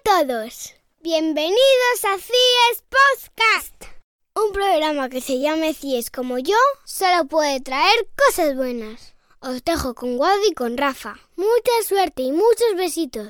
todos, bienvenidos a CIES Podcast. Un programa que se llame CIES como yo solo puede traer cosas buenas. Os dejo con Wadi y con Rafa. Mucha suerte y muchos besitos.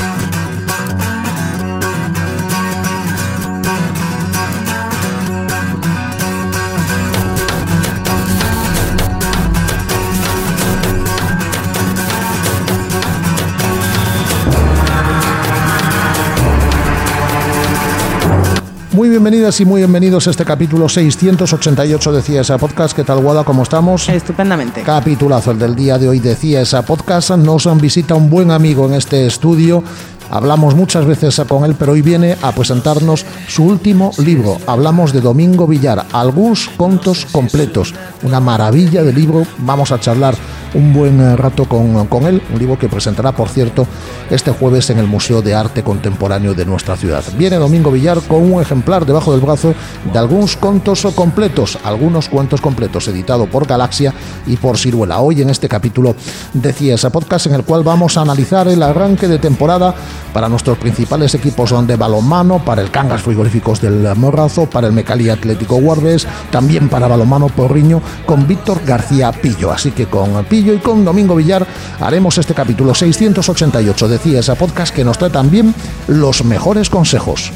Muy bienvenidas y muy bienvenidos a este capítulo 688 de CIES Podcast. ¿Qué tal, Guada? ¿Cómo estamos? Estupendamente. Capitulazo el del día de hoy de CIES Podcast. Nos visita un buen amigo en este estudio. Hablamos muchas veces con él, pero hoy viene a presentarnos su último libro. Hablamos de Domingo Villar, Alguns contos completos. Una maravilla de libro. Vamos a charlar un buen rato con él. Un libro que presentará, por cierto, este jueves en el Museo de Arte Contemporáneo de nuestra ciudad. Viene Domingo Villar con un ejemplar debajo del brazo de Alguns contos completos. Algunos cuentos completos, editado por Galaxia y por Siruela. Hoy en este capítulo de CIES Podcast, en el cual vamos a analizar el arranque de temporada para nuestros principales equipos de balonmano, para el Cangas Frigoríficos del Morrazo, para el Mecalí Atlético Guarbes, también para balonmano Porriño, con Víctor García Pillo. Así que con Pillo y con Domingo Villar haremos este capítulo 688 de CIES Podcast, que nos trae también los mejores consejos.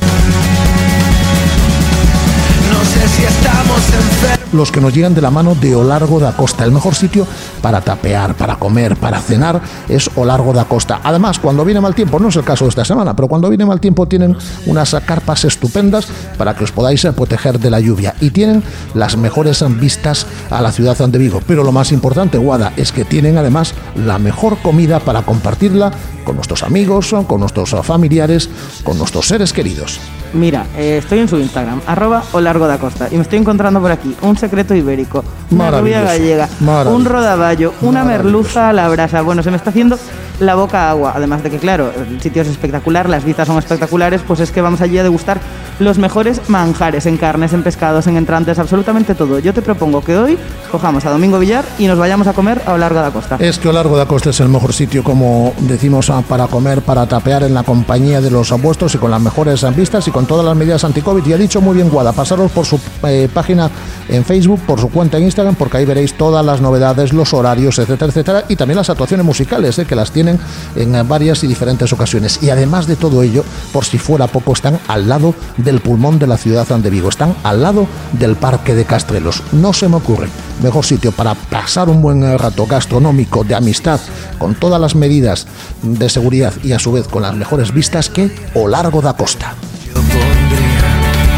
No sé si estamos enfermos. Los que nos llegan de la mano de O Largo da Costa. El mejor sitio para tapear, para comer, para cenar es O Largo da Costa. Además, cuando viene mal tiempo, no es el caso de esta semana, pero cuando viene mal tiempo tienen unas carpas estupendas para que os podáis proteger de la lluvia. Y tienen las mejores vistas a la ciudad de Vigo. Pero lo más importante, Guada, es que tienen además la mejor comida para compartirla con nuestros amigos, con nuestros familiares, con nuestros seres queridos. Mira, estoy en su Instagram, @olargodacosta, y me estoy encontrando por aquí un secreto ibérico, una rubia gallega, un rodaballo, una merluza a la brasa. Bueno, se me está haciendo la boca agua. Además de que, claro, el sitio es espectacular, las vistas son espectaculares, pues es que vamos allí a degustar los mejores manjares en carnes, en pescados, en entrantes, absolutamente todo. Yo te propongo que hoy cojamos a Domingo Villar y nos vayamos a comer a O Largo da Costa. Es que O Largo da Costa es el mejor sitio, como decimos, para comer, para tapear en la compañía de los vuestros y con las mejores vistas y con todas las medidas anti-COVID. Y ha dicho muy bien Guada, pasaros por su página en Facebook, por su cuenta en Instagram, porque ahí veréis todas las novedades, los horarios, etcétera, etcétera, y también las actuaciones musicales, que las tienen en varias y diferentes ocasiones. Y además de todo ello, por si fuera poco, están al lado del pulmón de la ciudad de Vigo, están al lado del Parque de Castrelos. No se me ocurre mejor sitio para pasar un buen rato gastronómico, de amistad, con todas las medidas de seguridad y a su vez con las mejores vistas, que O Largo da Costa. Yo pondría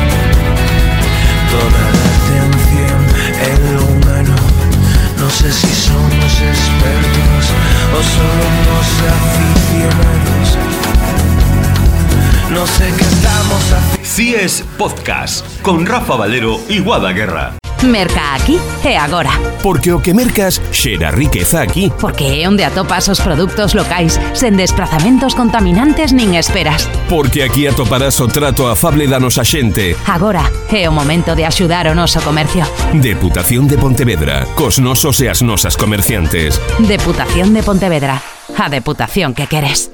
toda la atención en lo humano. No sé si somos expertos o solo unos aficionados. No sé qué estamos haciendo. CIES Podcast con Rafa Valero y Guada Guerra. Merca aquí e agora. Porque o que mercas xera riqueza aquí. Porque é onde atopas os produtos locais, sen desplazamentos contaminantes nin esperas. Porque aquí atoparás o trato afable da nosa xente. Agora é o momento de axudar o noso comercio. Deputación de Pontevedra, cos nosos e as nosas comerciantes. Deputación de Pontevedra, a deputación que queres.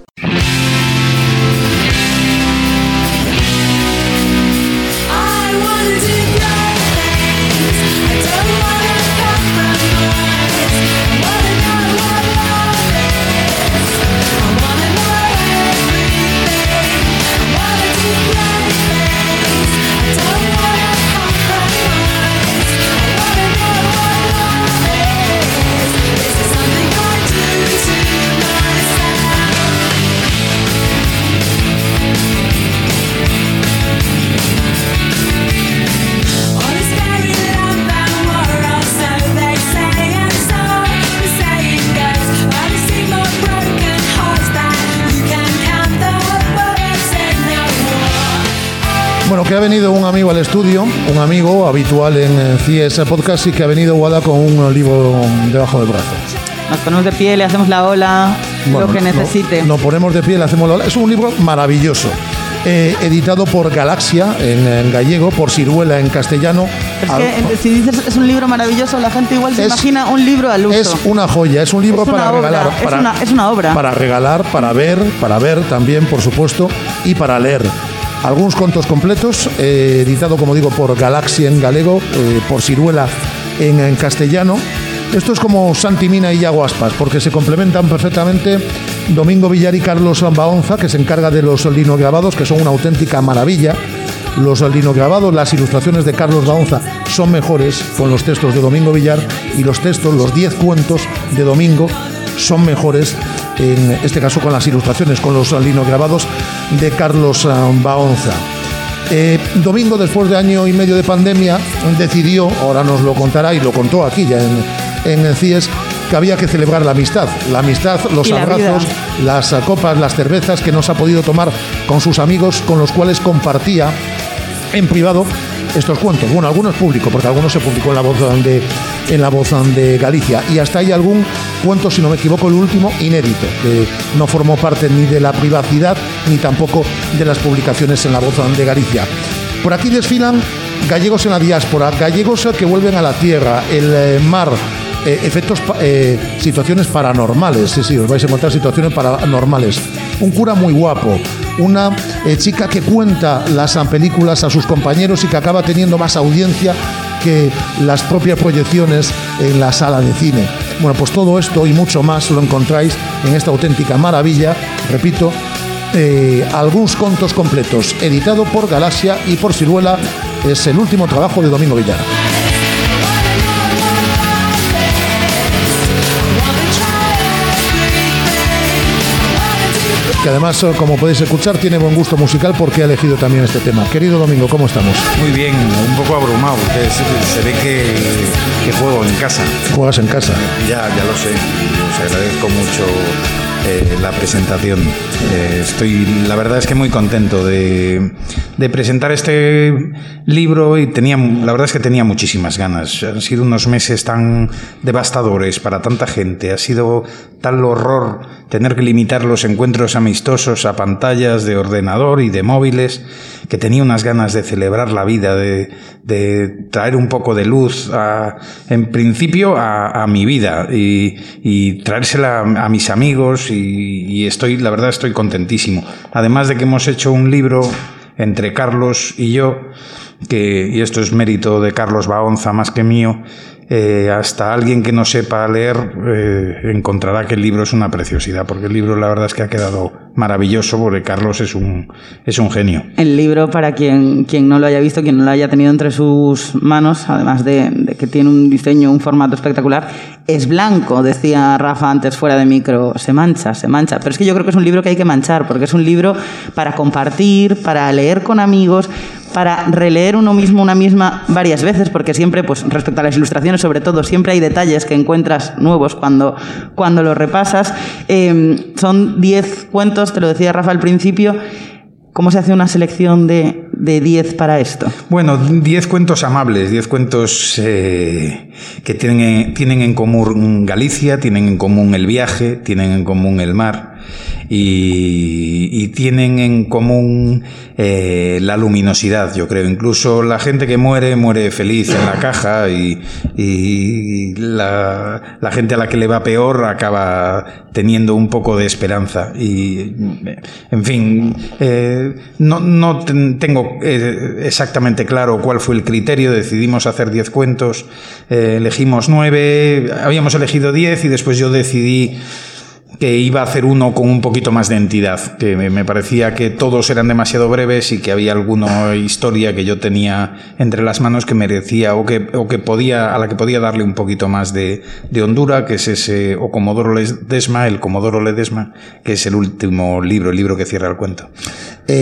Bueno, que ha venido un amigo al estudio, un amigo habitual en CIES Podcast, y que ha venido Guada con un libro debajo del brazo. Nos ponemos de pie, le hacemos la ola, bueno, lo que necesite. Nos ponemos de pie, le hacemos la ola. Es un libro maravilloso. Editado por Galaxia en gallego, por Siruela en castellano. que si dices es un libro maravilloso, la gente igual se imagina un libro al uso. Es una joya, es un libro para regalar. Es una obra. Para regalar, para ver también, por supuesto, y para leer. Algunos contos completos, editado, como digo, por Galaxia en galego, por Siruela en castellano. Esto es como Santi Mina y Iago Aspas, porque se complementan perfectamente. Domingo Villar y Carlos Baonza, que se encarga de los linograbados, que son una auténtica maravilla. Los linograbados, las ilustraciones de Carlos Baonza son mejores con los textos de Domingo Villar, y los textos, los 10 cuentos de Domingo, son mejores, en este caso con las ilustraciones, con los linograbados de Carlos Baonza. Domingo, después de año y medio de pandemia, decidió, ahora nos lo contará y lo contó aquí ya en el CIES, que había que celebrar la amistad, los abrazos, las copas, las cervezas que no se ha podido tomar con sus amigos, con los cuales compartía en privado estos cuentos. Bueno, algunos público, porque algunos se publicó en La Voz de Galicia, y hasta hay algún cuento, si no me equivoco, el último, inédito, que no formó parte ni de la privacidad ni tampoco de las publicaciones en La Voz de Galicia. Por aquí desfilan gallegos en la diáspora, gallegos que vuelven a la tierra, el mar, situaciones paranormales. Sí, os vais a encontrar situaciones paranormales. Un cura muy guapo, una chica que cuenta las películas a sus compañeros y que acaba teniendo más audiencia que las propias proyecciones en la sala de cine. Bueno, pues todo esto y mucho más lo encontráis en esta auténtica maravilla, repito, algunos contos completos, editado por Galaxia y por Siruela. Es el último trabajo de Domingo Villar. Que además, como podéis escuchar, tiene buen gusto musical porque ha elegido también este tema. Querido Domingo, ¿cómo estamos? Muy bien, un poco abrumado, porque se ve que juego en casa. ¿Juegas en casa? Ya lo sé, os agradezco mucho la presentación. La verdad es que muy contento de presentar este libro, y la verdad es que tenía muchísimas ganas. Han sido unos meses tan devastadores para tanta gente, ha sido tal horror tener que limitar los encuentros amistosos a pantallas de ordenador y de móviles, que tenía unas ganas de celebrar la vida, de traer un poco de luz en principio a mi vida y traérsela a mis amigos, y la verdad estoy contentísimo. Además de que hemos hecho un libro entre Carlos y yo, y esto es mérito de Carlos Baonza más que mío. Hasta alguien que no sepa leer encontrará que el libro es una preciosidad, porque el libro la verdad es que ha quedado maravilloso, porque Carlos es un genio. El libro, para quien no lo haya visto, quien no lo haya tenido entre sus manos, además de que tiene un diseño, un formato espectacular, es blanco, decía Rafa antes fuera de micro, se mancha, pero es que yo creo que es un libro que hay que manchar, porque es un libro para compartir, para leer con amigos, para releer uno mismo, una misma, varias veces, porque siempre, pues respecto a las ilustraciones, sobre todo, siempre hay detalles que encuentras nuevos cuando los repasas. Son 10 cuentos, te lo decía Rafa al principio. ¿Cómo se hace una selección de 10 para esto? Bueno, 10 cuentos amables, 10 cuentos que tienen en común Galicia, tienen en común el viaje, tienen en común el mar, y tienen en común la luminosidad, yo creo. Incluso la gente que muere feliz en la caja, y la gente a la que le va peor acaba teniendo un poco de esperanza. Y, en fin, no tengo exactamente claro cuál fue el criterio. Decidimos hacer 10 cuentos, elegimos 9, habíamos elegido 10 y después yo decidí que iba a hacer uno con un poquito más de entidad, que me parecía que todos eran demasiado breves y que había alguna historia que yo tenía entre las manos que merecía a la que podía darle un poquito más de hondura, que es ese O Comodoro Ledesma, el Comodoro Ledesma, que es el último libro, el libro que cierra el cuento.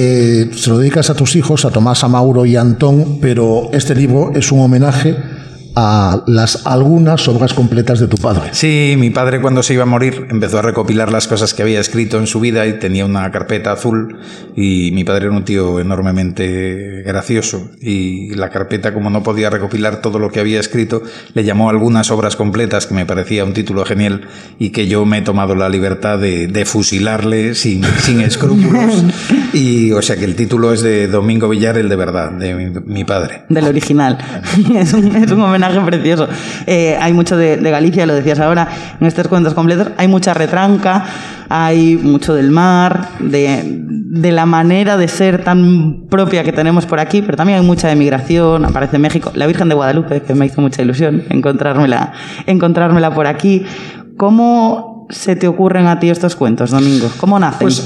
Se lo dedicas a tus hijos, a Tomás, a Mauro y a Antón, pero este libro es un homenaje a las algunas obras completas de tu padre. Sí, mi padre cuando se iba a morir empezó a recopilar las cosas que había escrito en su vida y tenía una carpeta azul, y mi padre era un tío enormemente gracioso, y la carpeta, como no podía recopilar todo lo que había escrito, le llamó algunas obras completas, que me parecía un título genial y que yo me he tomado la libertad de fusilarle sin escrúpulos. Y o sea que el título es de Domingo Villar, el de verdad, de mi padre. Del original. Es un homenaje precioso. Hay mucho de Galicia, lo decías ahora, en estos cuentos completos. Hay mucha retranca, hay mucho del mar, de la manera de ser tan propia que tenemos por aquí, pero también hay mucha emigración. Aparece México, la Virgen de Guadalupe, que me hizo mucha ilusión encontrármela por aquí. ¿Cómo se te ocurren a ti estos cuentos, Domingo? ¿Cómo nacen? Pues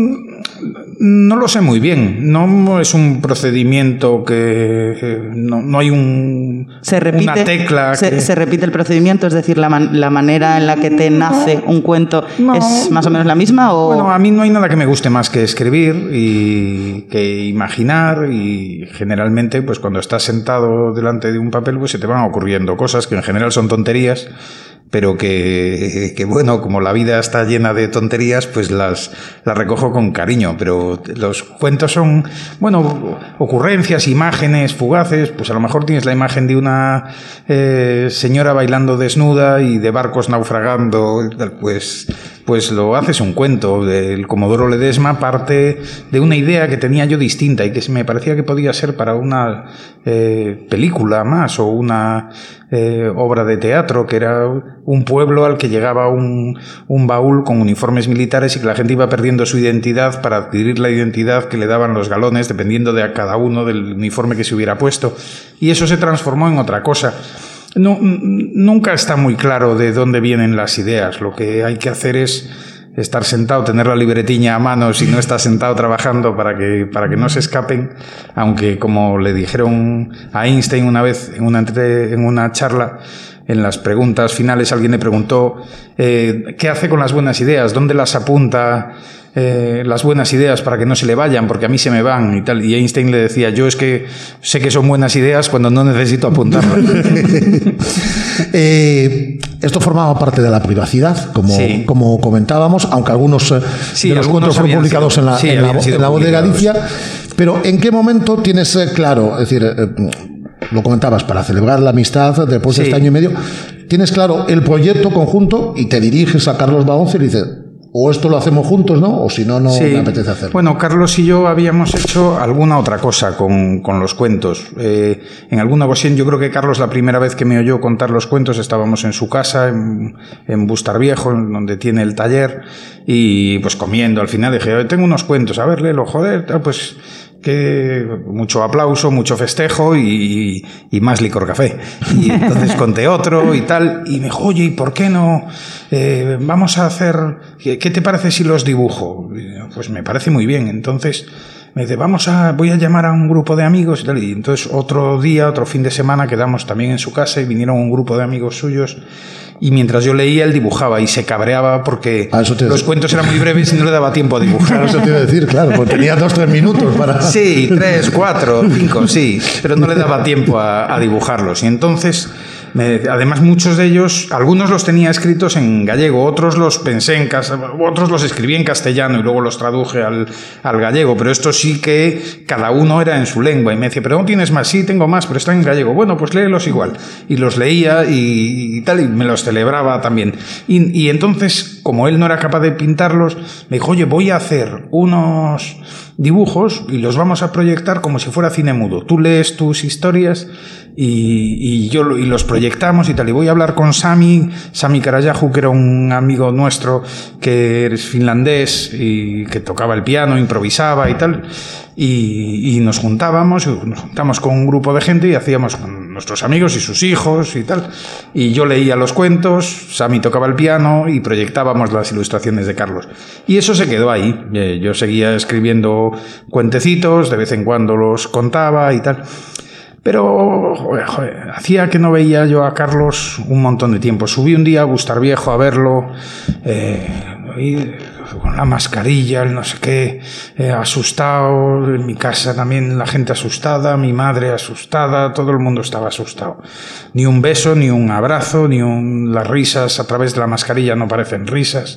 no lo sé muy bien. No es un procedimiento que... No hay una tecla... Se repite el procedimiento, es decir, la manera en la que te nace un cuento es más o menos la misma, ¿o...? Bueno, a mí no hay nada que me guste más que escribir y que imaginar, y generalmente pues cuando estás sentado delante de un papel pues se te van ocurriendo cosas que en general son tonterías, pero que bueno, como la vida está llena de tonterías, pues las recojo con cariño. Pero los cuentos son, bueno, ocurrencias, imágenes fugaces. Pues a lo mejor tienes la imagen de una señora bailando desnuda y de barcos naufragando, pues lo haces un cuento. El Comodoro Ledesma parte de una idea que tenía yo distinta y que me parecía que podía ser para una película más o una obra de teatro, que era un pueblo al que llegaba un baúl con uniformes militares y que la gente iba perdiendo su identidad para adquirir la identidad que le daban los galones dependiendo de a cada uno del uniforme que se hubiera puesto, y eso se transformó en otra cosa. Nunca está muy claro de dónde vienen las ideas. Lo que hay que hacer es estar sentado, tener la libretiña a mano si no estás sentado trabajando para que no se escapen, aunque como le dijeron a Einstein una vez en una charla, en las preguntas finales alguien le preguntó ¿qué hace con las buenas ideas? ¿Dónde las apunta las buenas ideas para que no se le vayan? Porque a mí se me van y tal. Y Einstein le decía, yo es que sé que son buenas ideas cuando no necesito apuntarlas. Esto formaba parte de la privacidad, como comentábamos, aunque algunos de los cuentos fueron publicados en la Voz de Galicia. Pero ¿en qué momento tienes claro, es decir, lo comentabas, para celebrar la amistad después de este año y medio, tienes claro el proyecto conjunto y te diriges a Carlos Baonce y le dices, o esto lo hacemos juntos, ¿no? O si no me apetece hacerlo. Bueno, Carlos y yo habíamos hecho alguna otra cosa con los cuentos. En alguna ocasión, yo creo que Carlos, la primera vez que me oyó contar los cuentos, estábamos en su casa, en Bustar Viejo, donde tiene el taller, y pues comiendo. Al final dije, tengo unos cuentos, a ver, léelo, joder, pues... que mucho aplauso, mucho festejo y más licor café. Y entonces conté otro y tal, y me dijo, oye, ¿y por qué no vamos a hacer, qué te parece si los dibujo? Pues me parece muy bien. Entonces me dice, voy a llamar a un grupo de amigos y tal. Y entonces otro fin de semana quedamos también en su casa y vinieron un grupo de amigos suyos. Y mientras yo leía, él dibujaba y se cabreaba porque los cuentos eran muy breves y no le daba tiempo a dibujar. Eso te iba a decir, claro, porque tenía 2-3 minutos para... Sí, 3, 4, 5, sí, pero no le daba tiempo a dibujarlos. Y entonces, además muchos de ellos, algunos los tenía escritos en gallego, otros los pensé otros los escribí en castellano y luego los traduje al gallego, pero esto sí que cada uno era en su lengua. Y me decía, ¿pero no tienes más? Sí, tengo más, pero están en gallego. Bueno, pues léelos igual. Y los leía y tal, y me los celebraba también. Y entonces, como él no era capaz de pintarlos, me dijo, oye, voy a hacer unos dibujos y los vamos a proyectar como si fuera cine mudo. Tú lees tus historias y los proyectamos y tal. Y voy a hablar con Sami Karayahu, que era un amigo nuestro que es finlandés y que tocaba el piano, improvisaba y tal. Y nos juntamos con un grupo de gente y hacíamos con nuestros amigos y sus hijos y tal. Y yo leía los cuentos, Sami tocaba el piano y proyectábamos las ilustraciones de Carlos. Y eso se quedó ahí. Yo seguía escribiendo cuentecitos, de vez en cuando los contaba y tal. Pero, joder, hacía que no veía yo a Carlos un montón de tiempo. Subí un día a Bustar Viejo a verlo, con la mascarilla, el no sé qué, asustado. En mi casa también la gente asustada, mi madre asustada, todo el mundo estaba asustado. Ni un beso, ni un abrazo, las risas a través de la mascarilla no parecen risas.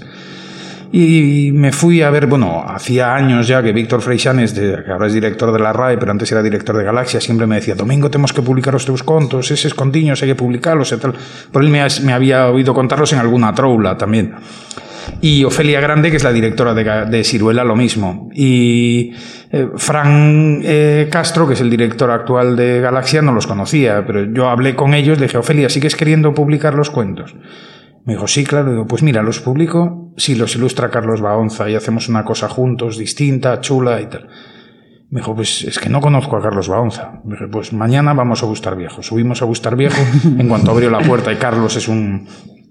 Y me fui a ver, bueno, hacía años ya que Víctor Freixanes, que ahora es director de la RAE, pero antes era director de Galaxia, siempre me decía: Domingo, tenemos que publicar os teus contos, eses contiños hai que publicarlos e tal. Por él me había oído contarlos en alguna troula también. Y Ofelia Grande, que es la directora de Siruela, lo mismo. Y Fran Castro, que es el director actual de Galaxia, no los conocía, pero yo hablé con ellos, le dije: Ofelia, ¿sigues queriendo publicar los cuentos? Me dijo: sí, claro. Digo: pues mira, los publico si los ilustra Carlos Baonza y hacemos una cosa juntos, distinta, chula y tal. Me dijo: pues es que no conozco a Carlos Baonza. Me dije: pues mañana vamos a Bustar Viejo. Subimos a Bustar Viejo en cuanto abrió la puerta, y Carlos es un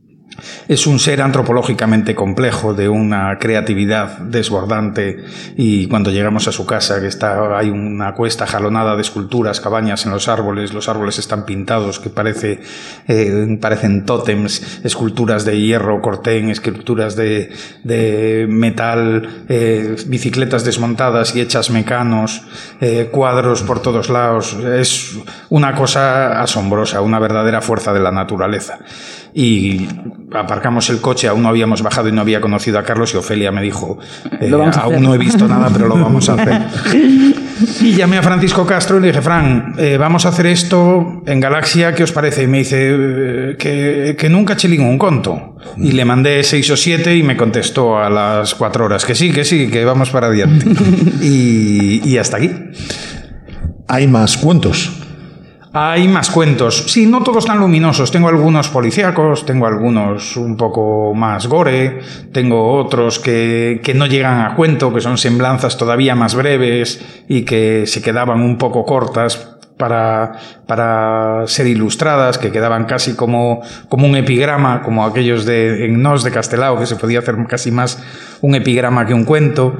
ser antropológicamente complejo, de una creatividad desbordante, y cuando llegamos a su casa, que hay una cuesta jalonada de esculturas, cabañas en los árboles están pintados, que parecen tótems, esculturas de hierro, cortén, esculturas de metal, bicicletas desmontadas y hechas mecanos, cuadros por todos lados. Es una cosa asombrosa, una verdadera fuerza de la naturaleza. Y aparcamos el coche, aún no habíamos bajado y no había conocido a Carlos, y Ofelia me dijo: aún no he visto nada, pero lo vamos a hacer. Y llamé a Francisco Castro y le dije: Fran, vamos a hacer esto en Galaxia, ¿qué os parece? Y me dice que nunca chelín un conto. Y le mandé 6 o 7 y me contestó a las 4 horas que sí, que vamos para adelante. Y hasta aquí. ¿Hay más cuentos? Hay más cuentos. Sí, no todos tan luminosos. Tengo algunos policíacos, tengo algunos un poco más gore, tengo otros que no llegan a cuento, que son semblanzas todavía más breves y que se quedaban un poco cortas para ser ilustradas, que quedaban casi como un epigrama, como aquellos en Nos de Castelao, que se podía hacer casi más un epigrama que un cuento.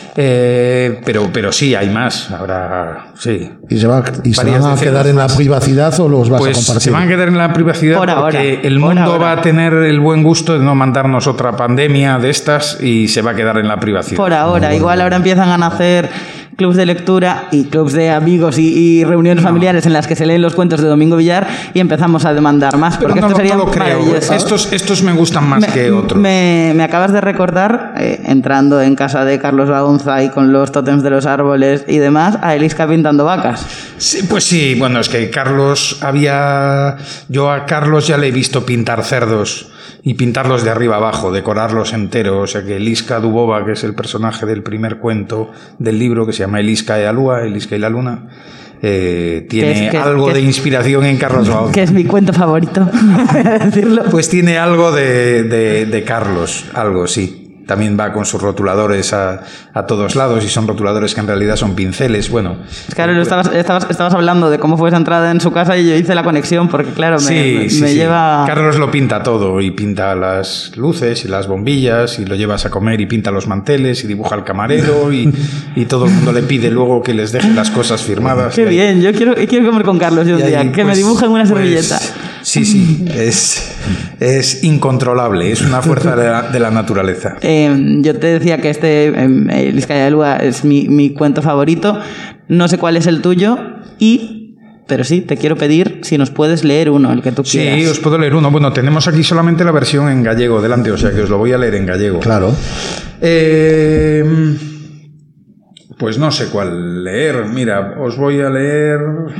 Pero sí, hay más. Ahora sí. ¿Y se van a quedar en la privacidad o los vas a compartir? Se van a quedar en la privacidad porque el mundo va a tener el buen gusto de no mandarnos otra pandemia de estas, y se va a quedar en la privacidad. Por ahora. Igual ahora empiezan a nacer clubs de lectura y clubs de amigos y reuniones familiares en las que se leen los cuentos de Domingo Villar, y empezamos a demandar más, porque esto sería maravilloso. Estos me gustan más que otros. Me acabas de recordar, entrando en casa de Carlos Baonza y con los tótems de los árboles y demás, a Eliska pintando vacas. Sí, pues sí, bueno, es que yo a Carlos ya le he visto pintar cerdos, y pintarlos de arriba abajo, decorarlos enteros. O sea que Eliska Dubova, que es el personaje del primer cuento del libro, que se llama Eliska y la luna, tiene algo de inspiración en Carlos Baonza. Que es mi cuento favorito, decirlo. Pues tiene algo de Carlos, algo, sí. También va con sus rotuladores a todos lados, y son rotuladores que en realidad son pinceles. Bueno, claro, estabas hablando de cómo fue esa entrada en su casa, y yo hice la conexión porque, claro, me lleva... Carlos lo pinta todo, y pinta las luces y las bombillas, y lo llevas a comer y pinta los manteles y dibuja al camarero, y todo el mundo le pide luego que les deje las cosas firmadas. Qué bien, yo quiero comer con Carlos un día, que me dibujen una servilleta. Sí, es incontrolable, es una fuerza de la naturaleza. Yo te decía que Eliska y la luna es mi cuento favorito. No sé cuál es el tuyo, pero sí, te quiero pedir si nos puedes leer uno, el que tú quieras. Sí, os puedo leer uno. Bueno, tenemos aquí solamente la versión en gallego delante, o sea que os lo voy a leer en gallego. Claro. Pues no sé cuál leer. Mira, os voy a leer...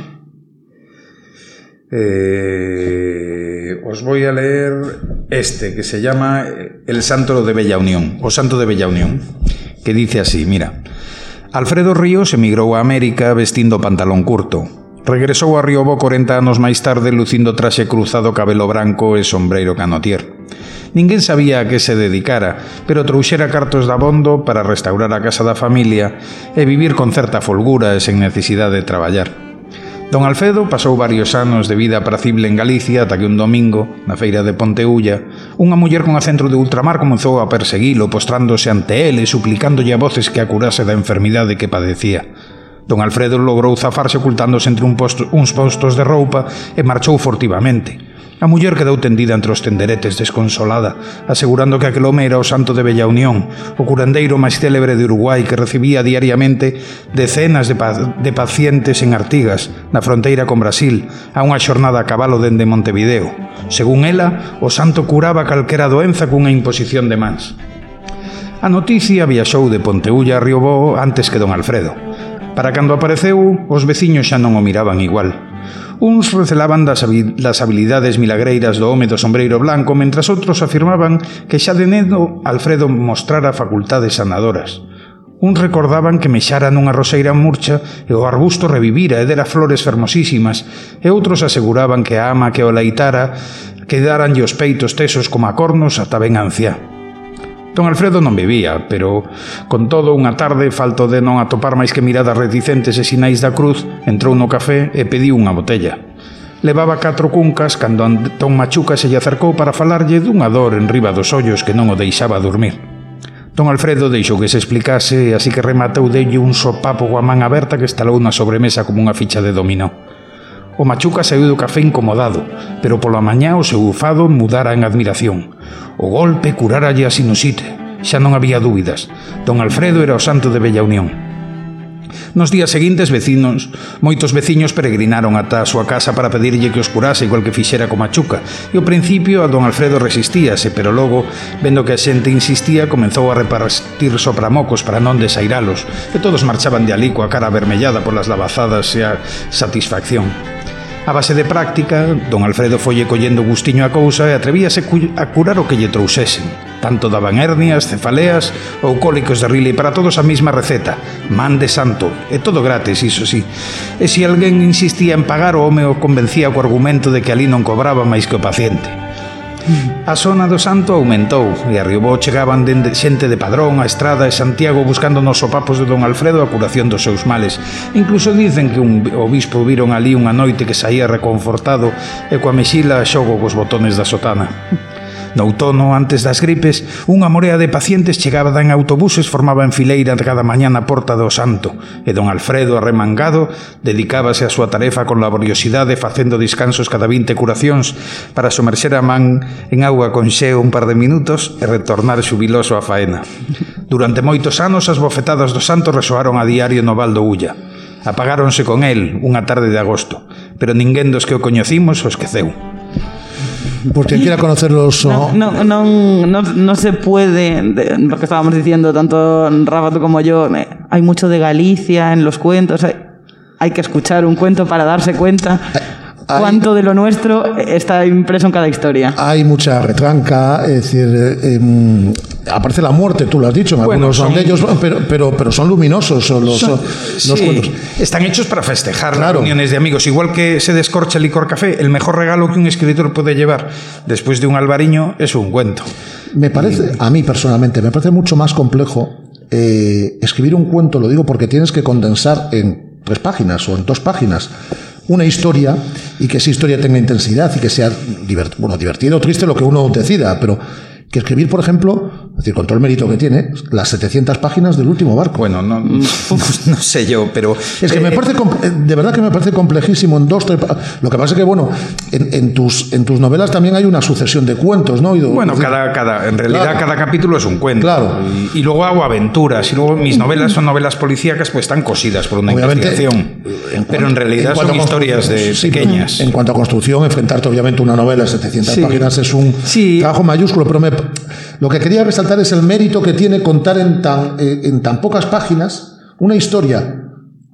os voy a leer este, que se llama El Santo de Bella Unión, o Santo de Bella Unión, que dice así, mira: Alfredo Ríos emigrou a América vestindo pantalón curto. Regresou a Riobo 40 anos máis tarde lucindo traxe cruzado, cabelo branco e sombreiro canotier. Ninguén sabía a que se dedicara, pero trouxera cartos dabondo para restaurar a casa da familia e vivir con certa folgura e sen necesidade de traballar. Don Alfredo pasou varios anos de vida apracible en Galicia, ata que un domingo, na feira de Ponteulla, unha muller con acento de ultramar comezou a perseguilo, postrándose ante ele, suplicándolle a voces que a curase da enfermidade que padecía. Don Alfredo logrou zafarse ocultándose entre uns postos de roupa e marchou furtivamente. A muller quedou tendida entre os tenderetes desconsolada, asegurando que aquel home era o santo de Bella Unión, o curandeiro máis célebre de Uruguai que recibía diariamente decenas de pacientes en Artigas, na fronteira con Brasil, a unha xornada a cabalo dende Montevideo. Según ela, o santo curaba calquera doenza cunha imposición de mans. A noticia viaxou de Ponteulla a Riobó antes que don Alfredo. Para cando apareceu, os veciños xa non o miraban igual. Uns recelaban das habilidades milagreiras do home do sombreiro blanco, mentras outros afirmaban que xa de nedo Alfredo mostrara facultades sanadoras. Uns recordaban que mexara nunha roseira murcha e o arbusto revivira e dera flores fermosísimas, e outros aseguraban que a ama que o leitara quedaranlle os peitos tesos como a cornos ata ben anciá. Don Alfredo non vivía, pero, con todo, unha tarde, falto de non atopar máis que miradas reticentes e sinais da cruz, entrou no café e pediu unha botella. Levaba 4 cuncas cando Antón Machuca se lle acercou para falarlle dunha dor en riba dos ollos que non o deixaba dormir. Don Alfredo deixou que se explicase e así que rematou delle un sopapo coa man aberta que estalou na sobremesa como unha ficha de dominó. O Machuca saiu do café incomodado, pero pola mañá o seu ufado mudara en admiración. O golpe curáralle a sinusite, xa non había dúbidas. Don Alfredo era o santo de Bella Unión. Nos días seguintes, moitos veciños peregrinaron ata a súa casa para pedirlle que os curase igual que fixera co Machuca, e ao principio a don Alfredo resistíase, pero logo, vendo que a xente insistía, comenzou a repartir sopramocos para non desairalos, e todos marchaban de alí coa cara avermellada polas lavazadas e a satisfacción. A base de práctica, don Alfredo folle collendo gustiño a cousa e atrevíase a curar o que lle trouxesen. Tanto daban hernias, cefaleas ou cólicos de rile, para todos a mesma receta, man de santo, e todo gratis, iso sí. E se alguén insistía en pagar, o home o convencía co argumento de que ali non cobraba máis que o paciente. A zona do santo aumentou e a Riobó chegaban xente de Padrón, a Estrada e Santiago buscando nos sopapos de don Alfredo a curación dos seus males. Incluso dicen que un obispo viron ali unha noite que saía reconfortado e coa mexila a xogo cos botones da sotana. No outono, antes das gripes, unha morea de pacientes chegaba en autobuses, formaba en fileira cada mañá na porta do santo, e don Alfredo, arremangado, dedicábase a súa tarefa con laboriosidade, facendo descansos cada 20 curacións para somerxer a man en auga con xeo un par de minutos e retornar xubiloso á faena. Durante moitos anos, as bofetadas do santo resoaron a diario no Val do Ulla. Apagáronse con el unha tarde de agosto, pero ninguén dos que o coñecimos o esqueceu. Pues quien quiera conocerlos... No se puede, lo que estábamos diciendo, tanto Rafa tú como yo, hay mucho de Galicia en los cuentos, hay que escuchar un cuento para darse cuenta cuánto de lo nuestro está impreso en cada historia. Hay mucha retranca, es decir... aparece la muerte, tú lo has dicho, algunos son de ellos, pero son luminosos los cuentos. Están hechos para festejar las reuniones de amigos, igual que se descorcha el licor café. El mejor regalo que un escritor puede llevar después de un albariño es un cuento. Me parece, a mí personalmente, me parece mucho más complejo escribir un cuento, lo digo porque tienes que condensar en 3 páginas o en 2 páginas una historia, y que esa historia tenga intensidad y que sea divertido o triste, lo que uno decida, pero que escribir, por ejemplo, es decir, con todo el mérito que tiene, las 700 páginas del Último barco. Bueno, no sé yo, pero... Es que me parece, de verdad que me parece complejísimo en 2, 3... Lo que pasa es que, bueno, en tus novelas también hay una sucesión de cuentos, ¿no? Bueno, en realidad cada capítulo es un cuento. Claro. Y luego hago aventuras, y luego mis novelas son novelas policíacas, pues están cosidas por una investigación. Pero en realidad son historias pequeñas. En cuanto a construcción, enfrentarte obviamente una novela de 700 páginas es un trabajo mayúsculo, pero lo que quería resaltar es el mérito que tiene contar en tan pocas páginas una historia.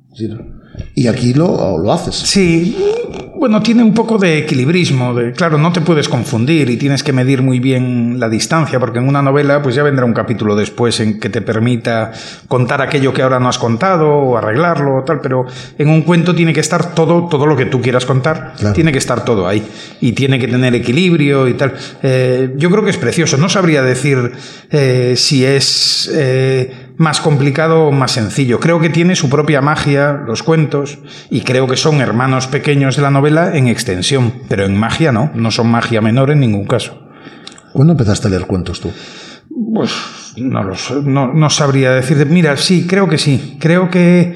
Y aquí lo haces. Sí, bueno, tiene un poco de equilibrismo. Claro, no te puedes confundir y tienes que medir muy bien la distancia, porque en una novela pues ya vendrá un capítulo después en que te permita contar aquello que ahora no has contado o arreglarlo o tal, pero en un cuento tiene que estar todo lo que tú quieras contar, tiene que estar todo ahí y tiene que tener equilibrio y tal. Yo creo que es precioso. No sabría decir si es... más complicado o más sencillo. Creo que tiene su propia magia los cuentos, y creo que son hermanos pequeños de la novela en extensión, pero en magia no son magia menor en ningún caso. ¿Cuándo empezaste a leer cuentos tú? Pues no lo sé, no sabría decirte. Mira, sí, creo que sí. Creo que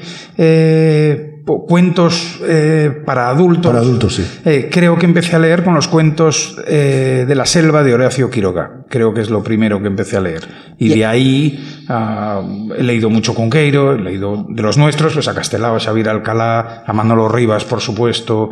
cuentos para adultos. Para adultos, sí. Creo que empecé a leer con los cuentos de la selva de Horacio Quiroga. Creo que es lo primero que empecé a leer. Y de ahí he leído mucho Cunqueiro, he leído de los nuestros, pues a Castelao, a Xavier Alcalá, a Manolo Rivas, por supuesto,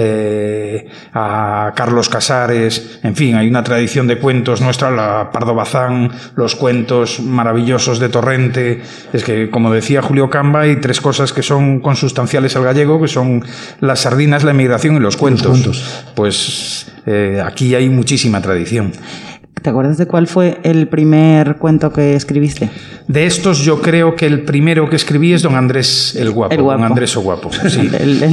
a Carlos Casares. En fin, hay una tradición de cuentos nuestra, la Pardo Bazán, los cuentos maravillosos de Torrente. Es que, como decía Julio Camba, hay tres cosas que son consustanciales al gallego, que son las sardinas, la emigración y los cuentos. Pues aquí hay muchísima tradición. ¿Te acuerdas de cuál fue el primer cuento que escribiste? De estos yo creo que el primero que escribí es Don Andrés el Guapo. Don Andrés o Guapo, sí.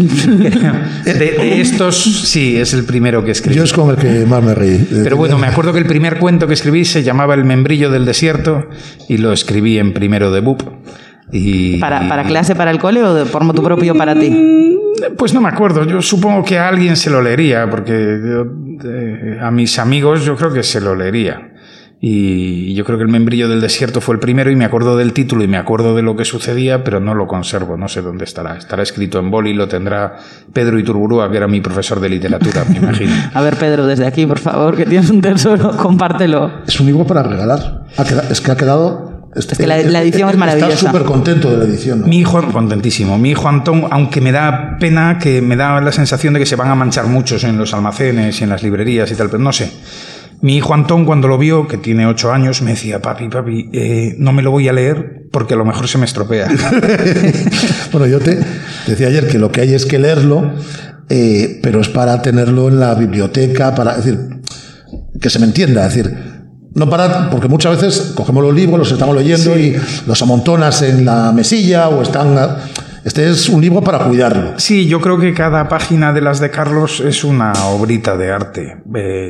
De estos, sí, es el primero que escribí. Yo es con el que más me reí. Pero bueno, me acuerdo que el primer cuento que escribí se llamaba El membrillo del desierto y lo escribí en primero de BUP. ¿Para clase, para el cole o por motu propio para ti? Pues no me acuerdo, yo supongo que a alguien se lo leería, porque a mis amigos yo creo que se lo leería. Y yo creo que El membrillo del desierto fue el primero y me acuerdo del título y me acuerdo de lo que sucedía, pero no lo conservo, no sé dónde estará. Estará escrito en boli, lo tendrá Pedro Iturburúa, que era mi profesor de literatura, me imagino. A ver, Pedro, desde aquí, por favor, que tienes un tesoro, compártelo. Es un libro para regalar. Es que ha quedado... Es que la edición es maravillosa. Está súper contento de la edición, ¿no? Mi hijo, contentísimo. Mi hijo Antón, aunque me da pena, que me da la sensación de que se van a manchar muchos en los almacenes y en las librerías y tal, pero no sé. Mi hijo Antón, cuando lo vio, que tiene 8 años, me decía, papi, no me lo voy a leer porque a lo mejor se me estropea. Bueno, yo te decía ayer que lo que hay es que leerlo, pero es para tenerlo en la biblioteca, para, es decir, que se me entienda, es decir... No para, porque muchas veces cogemos los libros, los estamos leyendo sí. Y los amontonas en la mesilla o están... Este es un libro para cuidarlo. Sí, yo creo que cada página de las de Carlos es una obrita de arte.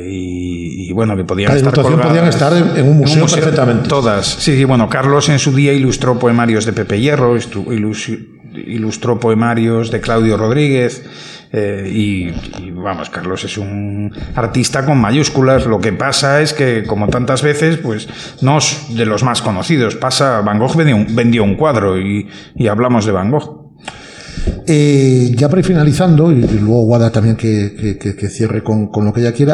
Y bueno, que podían estar colgadas, podían estar en un museo perfectamente. Todas. Sí, bueno, Carlos en su día ilustró poemarios de Pepe Hierro, ilustró poemarios de Claudio Rodríguez... Y vamos, Carlos es un artista con mayúsculas. Lo que pasa es que, como tantas veces, pues no es de los más conocidos. Van Gogh vendió un cuadro y hablamos de Van Gogh. Ya para ir finalizando, y luego Guada también que cierre con lo que ella quiera.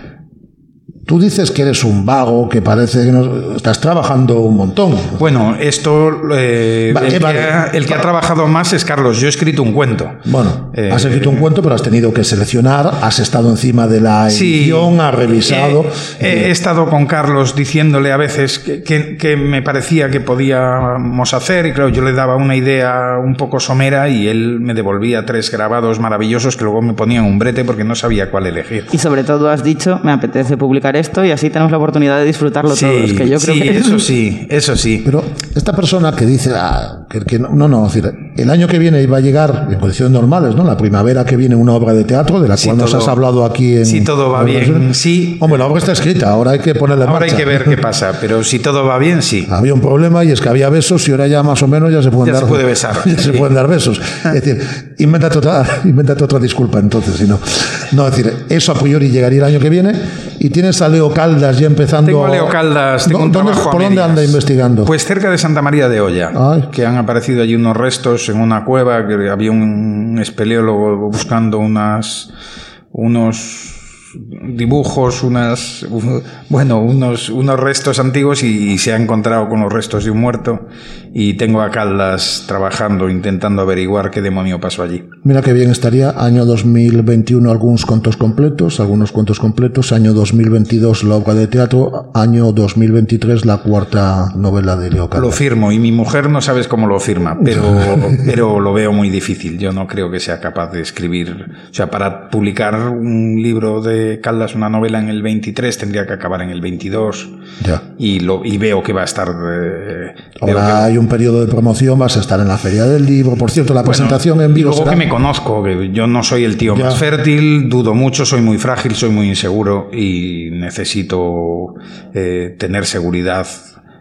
Tú dices que eres un vago, que parece que no, estás trabajando un montón. Bueno, esto el que ha trabajado más es Carlos. Yo he escrito un cuento. Bueno, has escrito un cuento, pero has tenido que seleccionar, has estado encima de la edición, has revisado. He estado con Carlos diciéndole a veces que me parecía que podíamos hacer, y claro, yo le daba una idea un poco somera y él me devolvía 3 grabados maravillosos que luego me ponían un brete porque no sabía cuál elegir. Y sobre todo has dicho, me apetece publicar esto y así tenemos la oportunidad de disfrutarlo todos, que yo creo que eso sí. Pero esta persona que dice que no, es decir, el año que viene va a llegar en condiciones normales, ¿no? La primavera que viene una obra de teatro de la cual nos has hablado aquí en... Si todo va bien, sí. Hombre, la obra está escrita, ahora hay que ponerla en marcha. Ahora hay que ver qué pasa, pero si todo va bien, sí. Había un problema y es que había besos y ahora ya más o menos ya se pueden dar... se puede besar. Ya se pueden dar besos. Es decir, invéntate otra disculpa entonces, si no. No, es decir, eso a priori llegaría el año que viene. Y tienes a Leo Caldas ya empezando... Tengo a Leo Caldas, tengo un trabajo ¿Por dónde anda investigando? Pues cerca de Santa María de Olla, que han aparecido allí unos restos en una cueva, que había un espeleólogo buscando unos dibujos, unos restos antiguos y se ha encontrado con los restos de un muerto y tengo a Caldas trabajando, intentando averiguar qué demonio pasó allí. Mira qué bien estaría, año 2021 algunos cuentos completos, año 2022 la obra de teatro, año 2023 la 4ª novela de Leo Caldas. Lo firmo y mi mujer no sabes cómo lo firma, pero lo veo muy difícil. Yo no creo que sea capaz de escribir, o sea, para publicar un libro de Caldas, una novela en el 23, tendría que acabar en el 22. Ya. Y veo que va a estar... Ahora hay un periodo de promoción, vas a estar en la Feria del Libro. Por cierto, la presentación en vivo luego será... que me conozco, que yo no soy el tío más fértil, dudo mucho, soy muy frágil, soy muy inseguro y necesito tener seguridad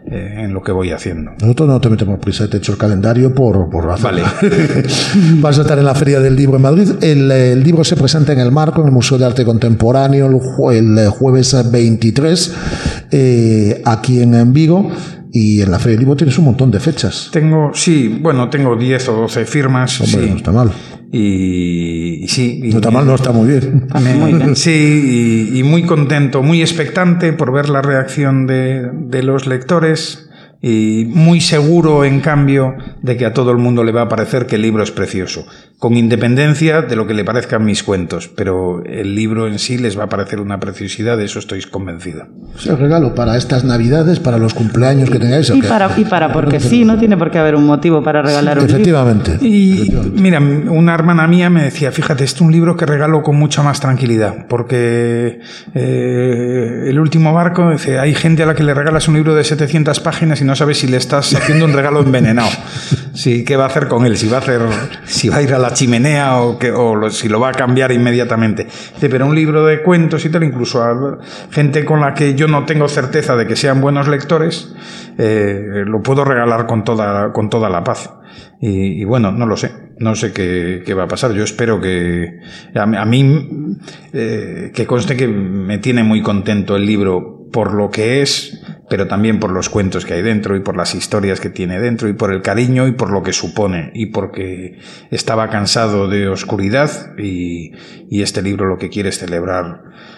en lo que voy haciendo. Nosotros no te metemos prisa, te he hecho el calendario por razón. Vale. Vas a estar en la Feria del Libro en Madrid. El libro se presenta en el Marco, en el Museo de Arte Contemporáneo, el jueves 23, aquí en Vigo. Y en la Feria del Libro tienes un montón de fechas. Tengo 10 o 12 firmas. Hombre, sí. No está mal. Y sí. No está mal, no está muy bien. Muy bien. Sí, y muy contento, muy expectante por ver la reacción de los lectores. Y muy seguro, en cambio, de que a todo el mundo le va a parecer que el libro es precioso, con independencia de lo que le parezcan mis cuentos, pero el libro en sí les va a parecer una preciosidad, de eso estoy convencido. Es el regalo para estas Navidades, para los cumpleaños que tengáis. Porque sí, no tiene por qué haber un motivo para regalar un libro. Efectivamente. Y mira, una hermana mía me decía, fíjate, este es un libro que regalo con mucha más tranquilidad, porque El último barco, dice, hay gente a la que le regalas un libro de 700 páginas y no sabes si le estás haciendo un regalo envenenado. Sí, ¿qué va a hacer con él? Si va a ir a la chimenea si lo va a cambiar inmediatamente. Dice, pero un libro de cuentos y tal, incluso a gente con la que yo no tengo certeza de que sean buenos lectores, lo puedo regalar con toda la paz. Y bueno, no lo sé. No sé qué va a pasar. Yo espero que... A mí, que conste que me tiene muy contento el libro por lo que es, pero también por los cuentos que hay dentro y por las historias que tiene dentro y por el cariño y por lo que supone y porque estaba cansado de oscuridad y este libro lo que quiere es celebrar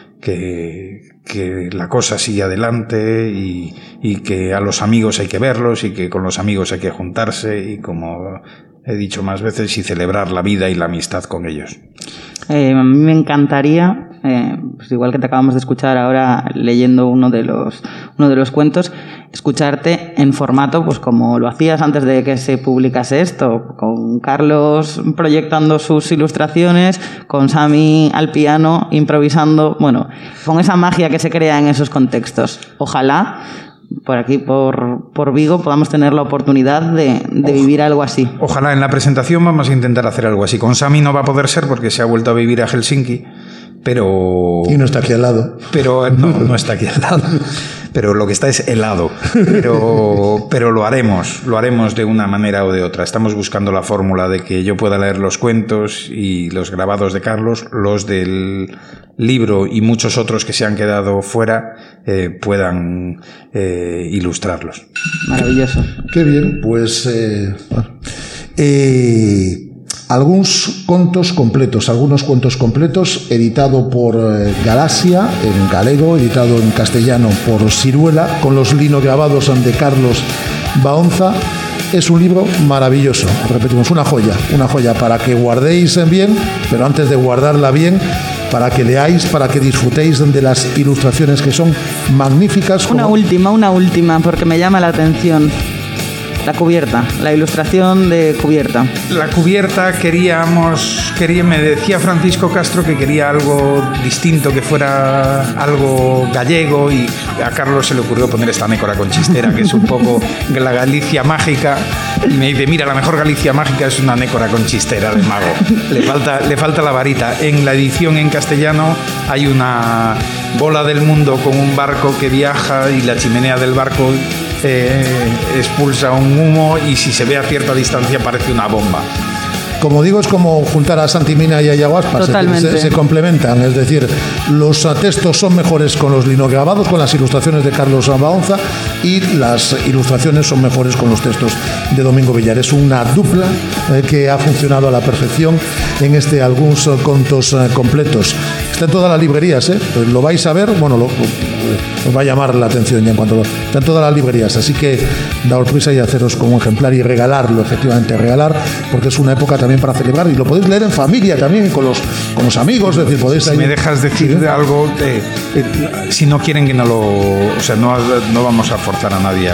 que la cosa sigue adelante y que a los amigos hay que verlos y que con los amigos hay que juntarse y, como he dicho más veces, y celebrar la vida y la amistad con ellos. A mí me encantaría, pues igual que te acabamos de escuchar ahora leyendo uno de los cuentos, escucharte en formato, pues como lo hacías antes de que se publicase esto, con Carlos proyectando sus ilustraciones, con Sami al piano improvisando, bueno, con esa magia que se crea en esos contextos. Ojalá por aquí, por Vigo, podamos tener la oportunidad de vivir algo así. Ojalá. En la presentación vamos a intentar hacer algo así. Con Sami no va a poder ser porque se ha vuelto a vivir a Helsinki, pero... Y no está aquí al lado. Pero no está aquí al lado. Pero lo que está es helado. Pero lo haremos de una manera o de otra. Estamos buscando la fórmula de que yo pueda leer los cuentos y los grabados de Carlos, los del libro y muchos otros que se han quedado fuera, puedan ilustrarlos. Maravilloso. Qué bien, pues... algunos cuentos completos, editado por Galaxia en galego, editado en castellano por Siruela, con los linograbados de Carlos Baonza. Es un libro maravilloso, repetimos, una joya para que guardéis bien, pero antes de guardarla bien, para que leáis, para que disfrutéis de las ilustraciones que son magníficas. Una última, porque me llama la atención. La cubierta, la ilustración de cubierta. La cubierta me decía Francisco Castro que quería algo distinto, que fuera algo gallego, y a Carlos se le ocurrió poner esta nécora con chistera, que es un poco la Galicia mágica, y me dice, mira, la mejor Galicia mágica es una nécora con chistera de mago. Le falta la varita. En la edición en castellano hay una bola del mundo con un barco que viaja y la chimenea del barco expulsa un humo, y si se ve a cierta distancia parece una bomba. Como digo, es como juntar a Santimina y a Yaguaspa. Se complementan, es decir, los textos son mejores con los linograbados, con las ilustraciones de Carlos Baonza, y las ilustraciones son mejores con los textos de Domingo Villar. Es una dupla que ha funcionado a la perfección en algunos contos completos. Está en todas las librerías, lo vais a ver, bueno, os va a llamar la atención ya en cuanto está en todas las librerías, así que daos prisa y haceros como un ejemplar y regalarlo, efectivamente, porque es una época también para celebrar, y lo podéis leer en familia también, con los amigos, es decir, podéis... Si me dejas decir algo, si no quieren que no vamos a forzar a nadie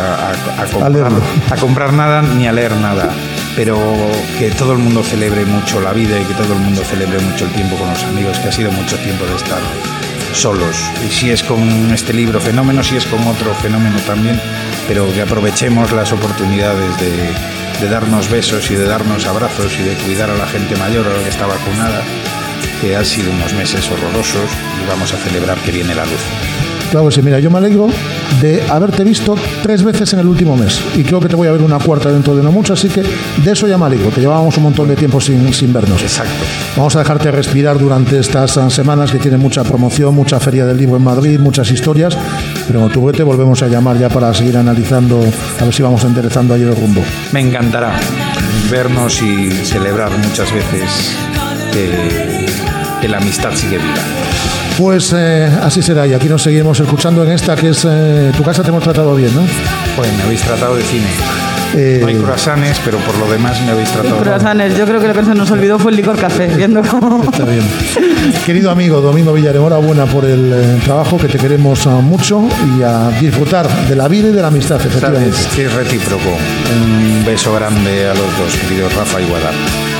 a comprar nada ni a leer nada, pero que todo el mundo celebre mucho la vida y que todo el mundo celebre mucho el tiempo con los amigos, que ha sido mucho tiempo de estar solos. Y si es con este libro, fenómeno, si es con otro, fenómeno también, pero que aprovechemos las oportunidades de darnos besos y de darnos abrazos y de cuidar a la gente mayor, a la que está vacunada, que han sido unos meses horrorosos, y vamos a celebrar que viene la luz. Claro que sí, mira, yo me alegro de haberte visto 3 veces en el último mes y creo que te voy a ver una cuarta dentro de no mucho, así que de eso ya me alegro, que llevábamos un montón de tiempo sin vernos. Exacto. Vamos a dejarte respirar durante estas semanas que tienen mucha promoción, mucha feria del libro en Madrid, muchas historias, pero en octubre te volvemos a llamar ya para seguir analizando, a ver si vamos enderezando ahí el rumbo. Me encantará vernos y celebrar muchas veces que la amistad sigue viva. Pues así será, y aquí nos seguimos escuchando en esta que es tu casa. Te hemos tratado bien, ¿no? Pues me habéis tratado de cine. No hay croissants, pero por lo demás me habéis tratado bien. Croissants, yo creo que lo que se nos olvidó fue el licor café, viendo cómo... Está bien. Querido amigo Domingo Villar, enhorabuena por el trabajo, que te queremos mucho, y a disfrutar de la vida y de la amistad, efectivamente. ¿Sabes? Que es recíproco. Un beso grande a los dos, queridos Rafa y Guadal.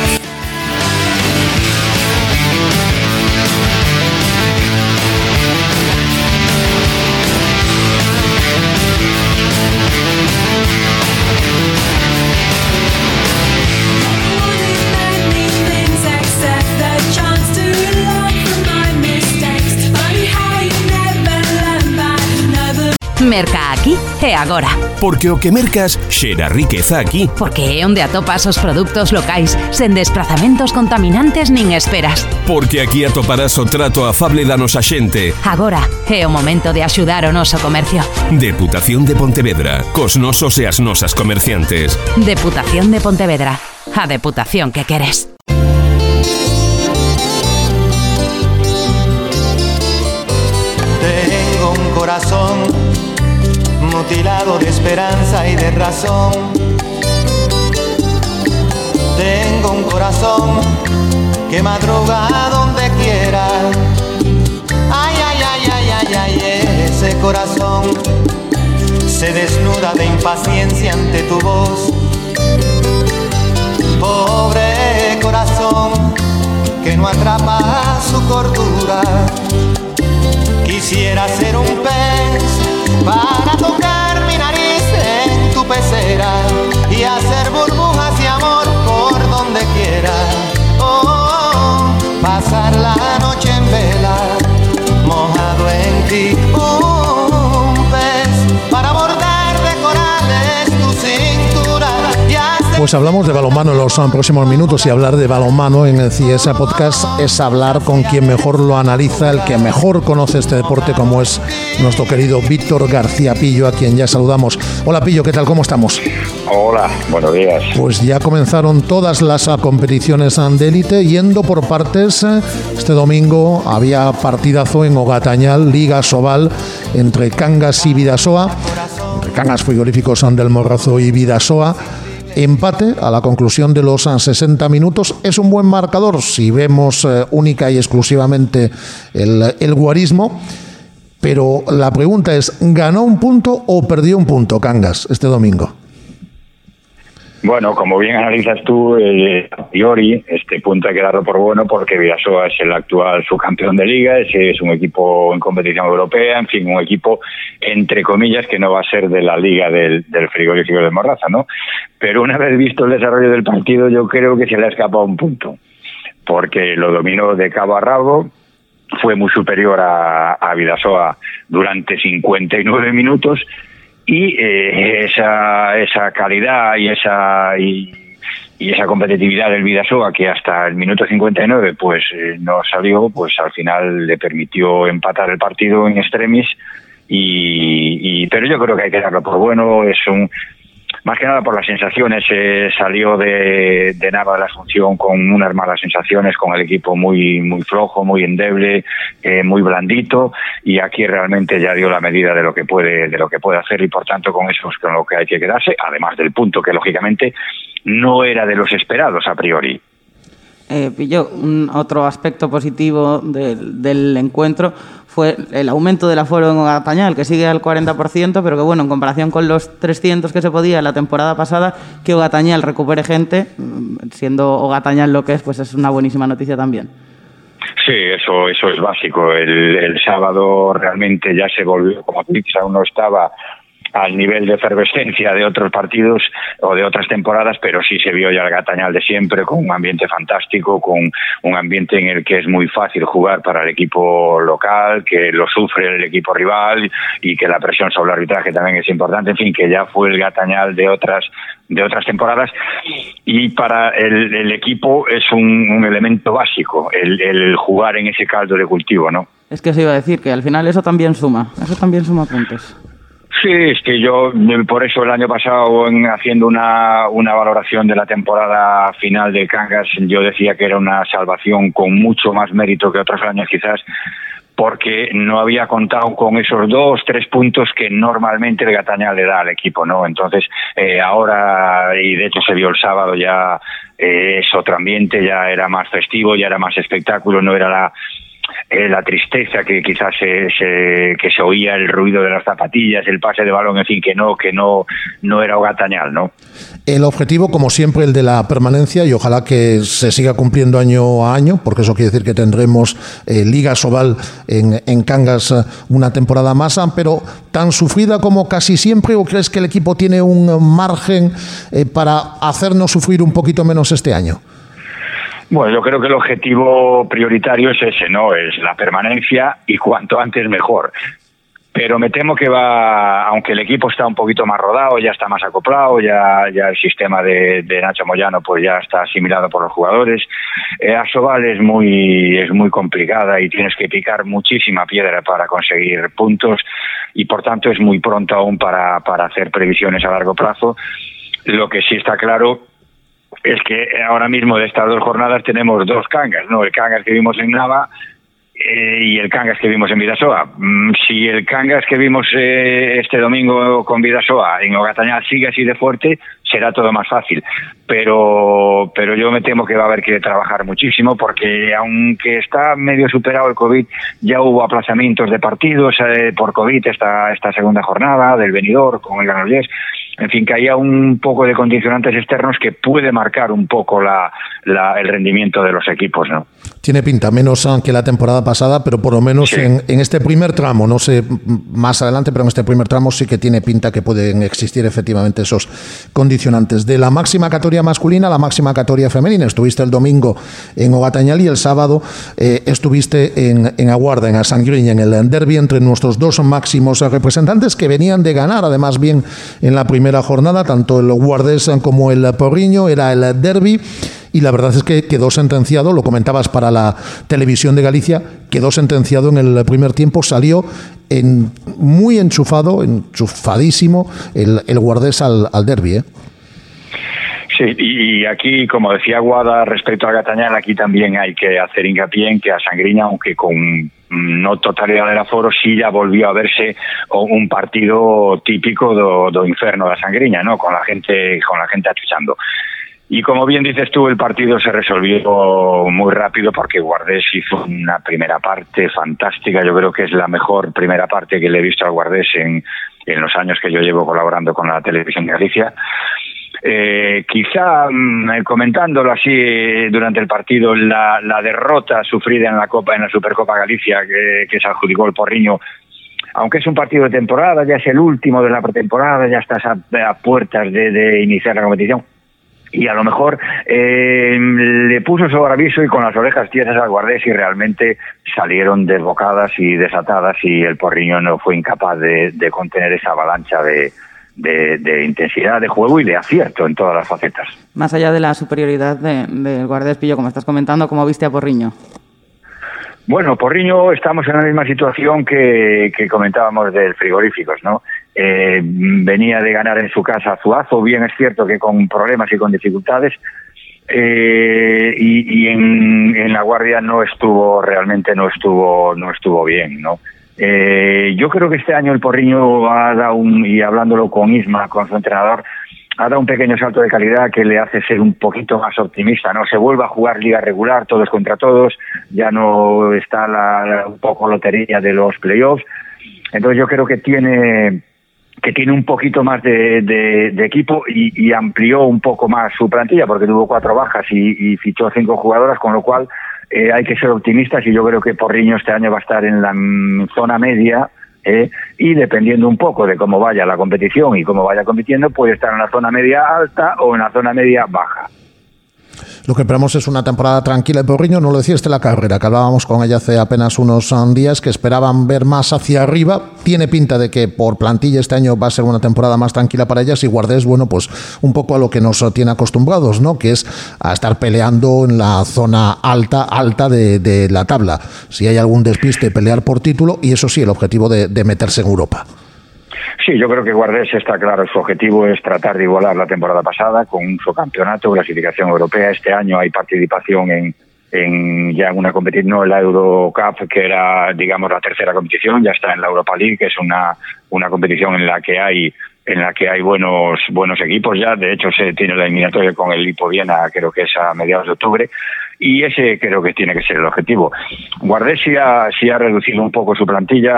Merca aquí e agora. Porque o que mercas xera riqueza aquí. Porque é onde atopas os produtos locais sen desplazamentos contaminantes nin esperas. Porque aquí atoparás o trato afable da nosa xente. Agora é o momento de axudar o noso comercio. Deputación de Pontevedra, cos nosos e as nosas comerciantes. Deputación de Pontevedra, a deputación que queres. Tengo un corazón mutilado de esperanza y de razón. Tengo un corazón que madruga donde quiera. Ay, ay, ay, ay, ay, ay, ese corazón se desnuda de impaciencia ante tu voz. Pobre corazón que no atrapa su cordura. Quisiera ser un pez para tocar mi nariz en tu pecera y hacer burbujas de amor por donde quiera. Oh, pasar la noche en vela, mojado en ti. Un pez para bordar de corales tu cintura. Pues hablamos de balonmano en los próximos minutos, y hablar de balonmano en el CIESA Podcast es hablar con quien mejor lo analiza, el que mejor conoce este deporte, como es nuestro querido Víctor García Pillo, a quien ya saludamos. Hola Pillo, ¿qué tal? ¿Cómo estamos? Hola, buenos días. Pues ya comenzaron todas las competiciones de élite, yendo por partes. Este domingo había partidazo en Ogatañal, Liga Sobal, entre Cangas y Bidasoa, entre Cangas Frigoríficos del Morrazo y Bidasoa. Empate a la conclusión de los 60 minutos. Es un buen marcador si vemos única y exclusivamente el guarismo, pero la pregunta es, ¿ganó un punto o perdió un punto Cangas este domingo? Bueno, como bien analizas tú, a priori este punto hay que darlo por bueno, porque Bidasoa es el actual subcampeón de liga, es un equipo en competición europea, en fin, un equipo entre comillas que no va a ser de la liga del Frigorífico de Morraza, ¿no? Pero una vez visto el desarrollo del partido, yo creo que se le ha escapado un punto, porque lo dominó de cabo a rabo, fue muy superior a Bidasoa durante 59 minutos, y esa calidad y esa competitividad del Bidasoa, que hasta el minuto 59 pues no salió, pues al final le permitió empatar el partido en extremis, pero yo creo que hay que darlo por bueno. Es más que nada por las sensaciones, salió de Nava de la Asunción con unas malas sensaciones, con el equipo muy muy flojo, muy endeble, muy blandito, y aquí realmente ya dio la medida de lo que puede hacer, y por tanto con eso es con lo que hay que quedarse, además del punto que lógicamente no era de los esperados a priori. Pillo, otro aspecto positivo del encuentro fue el aumento del aforo en Ogatañal, que sigue al 40%, pero que bueno, en comparación con los 300 que se podía la temporada pasada, que Ogatañal recupere gente, siendo Ogatañal lo que es, pues es una buenísima noticia también. Sí, eso es básico. El sábado realmente ya se volvió, como tú dices, aún no estaba al nivel de efervescencia de otros partidos o de otras temporadas, pero sí se vio ya el Gatañal de siempre, con un ambiente fantástico, con un ambiente en el que es muy fácil jugar para el equipo local, que lo sufre el equipo rival y que la presión sobre el arbitraje también es importante, en fin, que ya fue el Gatañal de otras temporadas, y para el equipo es un elemento básico el jugar en ese caldo de cultivo, ¿no? Es que se iba a decir que al final eso también suma puntos. Sí, es que yo, por eso el año pasado, haciendo una valoración de la temporada final de Cangas, yo decía que era una salvación con mucho más mérito que otros años quizás, porque no había contado con esos 2-3 puntos que normalmente el Gatañal le da al equipo, ¿no? Entonces, ahora, y de hecho se vio el sábado, ya es otro ambiente, ya era más festivo, ya era más espectáculo, no era la tristeza que quizás que se oía, el ruido de las zapatillas, el pase de balón, en fin, que no era Gatañal, ¿no? El objetivo, como siempre, el de la permanencia, y ojalá que se siga cumpliendo año a año, porque eso quiere decir que tendremos Liga Sobal en Cangas una temporada más, pero tan sufrida como casi siempre, ¿o crees que el equipo tiene un margen para hacernos sufrir un poquito menos este año? Bueno, yo creo que el objetivo prioritario es ese, ¿no? Es la permanencia, y cuanto antes mejor. Pero me temo que aunque el equipo está un poquito más rodado, ya está más acoplado, ya el sistema de Nacho Moyano pues ya está asimilado por los jugadores. Asobal es muy complicada y tienes que picar muchísima piedra para conseguir puntos, y por tanto es muy pronto aún para hacer previsiones a largo plazo. Lo que sí está claro es que ahora mismo de estas 2 jornadas tenemos 2 Cangas, ¿no? El Cangas que vimos en Nava y el Cangas que vimos en Vidasoa. Si el Cangas que vimos este domingo con Vidasoa en Gatañal sigue así de fuerte, será todo más fácil. Pero yo me temo que va a haber que trabajar muchísimo, porque aunque está medio superado el COVID, ya hubo aplazamientos de partidos por COVID esta segunda jornada del Benidorm con el Granollers. En fin, que haya un poco de condicionantes externos que puede marcar un poco el rendimiento de los equipos, ¿no? Tiene pinta, menos que la temporada pasada, pero por lo menos sí. en este primer tramo, no sé más adelante, pero en este primer tramo sí que tiene pinta que pueden existir efectivamente esos condicionantes. De la máxima categoría masculina a la máxima categoría femenina, estuviste el domingo en Gatañal y el sábado estuviste en Aguarda, en Asangriña, en el derbi entre nuestros 2 máximos representantes, que venían de ganar además bien en la primera jornada, tanto el Guardés como el Porriño. Era el derbi, y la verdad es que quedó sentenciado, lo comentabas para la televisión de Galicia, quedó sentenciado en el primer tiempo, salió muy enchufadísimo el Guardés al derbi, ¿eh? Sí, y aquí, como decía Guada respecto a Gatañal, aquí también hay que hacer hincapié en que a Sangriña, aunque con no totalidad del aforo, sí ya volvió a verse un partido típico do inferno da Sangriña, ¿no? Con la gente achuchando. Y como bien dices tú, el partido se resolvió muy rápido, porque Guardés hizo una primera parte fantástica. Yo creo que es la mejor primera parte que le he visto al Guardés en los años que yo llevo colaborando con la televisión de Galicia. Quizá comentándolo así durante el partido, la derrota sufrida en la Supercopa Galicia que se adjudicó el Porriño, aunque es un partido de temporada, ya es el último de la pretemporada, ya estás a puertas de iniciar la competición, y a lo mejor le puso sobre aviso y con las orejas tiesas al Guardés, y realmente salieron desbocadas y desatadas, y el Porriño no fue incapaz de contener esa avalancha de intensidad de juego y de acierto en todas las facetas. Más allá de la superioridad del Guardés, Pillo, como estás comentando, ¿cómo viste a Porriño? Bueno, Porriño, estamos en la misma situación que comentábamos del Frigoríficos, ¿no? Venía de ganar en su casa a Zuazo, bien es cierto que con problemas y con dificultades, y en La Guardia no estuvo bien, ¿no? Yo creo que este año el Porriño ha dado y hablándolo con Isma, con su entrenador, ha dado un pequeño salto de calidad que le hace ser un poquito más optimista, ¿no? Se vuelve a jugar liga regular, todos contra todos, ya no está un poco lotería de los playoffs. Entonces yo creo que tiene un poquito más de equipo y amplió un poco más su plantilla, porque tuvo 4 bajas y fichó 5 jugadoras, con lo cual hay que ser optimistas, y yo creo que Porriño este año va a estar en la zona media y dependiendo un poco de cómo vaya la competición y cómo vaya compitiendo, puede estar en la zona media alta o en la zona media baja. Lo que esperamos es una temporada tranquila. Y Porriño, no lo decía La Carrera, que hablábamos con ella hace apenas unos días, que esperaban ver más hacia arriba. Tiene pinta de que por plantilla este año va a ser una temporada más tranquila para ellas, y Guardés, bueno, pues un poco a lo que nos tiene acostumbrados, ¿no? Que es a estar peleando en la zona alta de la tabla. Si hay algún despiste, pelear por título, y eso sí, el objetivo de meterse en Europa. Sí, yo creo que Guardés está claro, su objetivo es tratar de igualar la temporada pasada con un subcampeonato, clasificación europea. Este año hay participación en ya una competición, no la Eurocup, que era, digamos, la tercera competición, ya está en la Europa League, que es una competición en la que hay buenos equipos ya. De hecho, se tiene la eliminatoria con el Lipoviena, creo que es a mediados de octubre, y ese creo que tiene que ser el objetivo. Guardés sí ha reducido un poco su plantilla,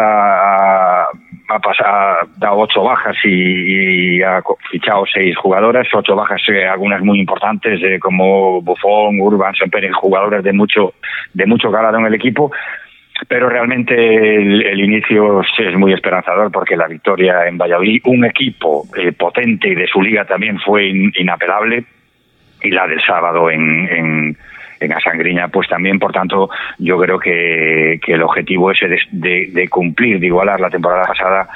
ha dado 8 bajas y ha fichado 6 jugadoras, 8 bajas, algunas muy importantes, como Buffon, Urban, Samper, jugadores de mucho calado en el equipo. Pero realmente el inicio es muy esperanzador, porque la victoria en Valladolid, un equipo potente y de su liga también, fue inapelable, y la del sábado en Asangriña pues también. Por tanto, yo creo que el objetivo ese de cumplir, de igualar la temporada pasada,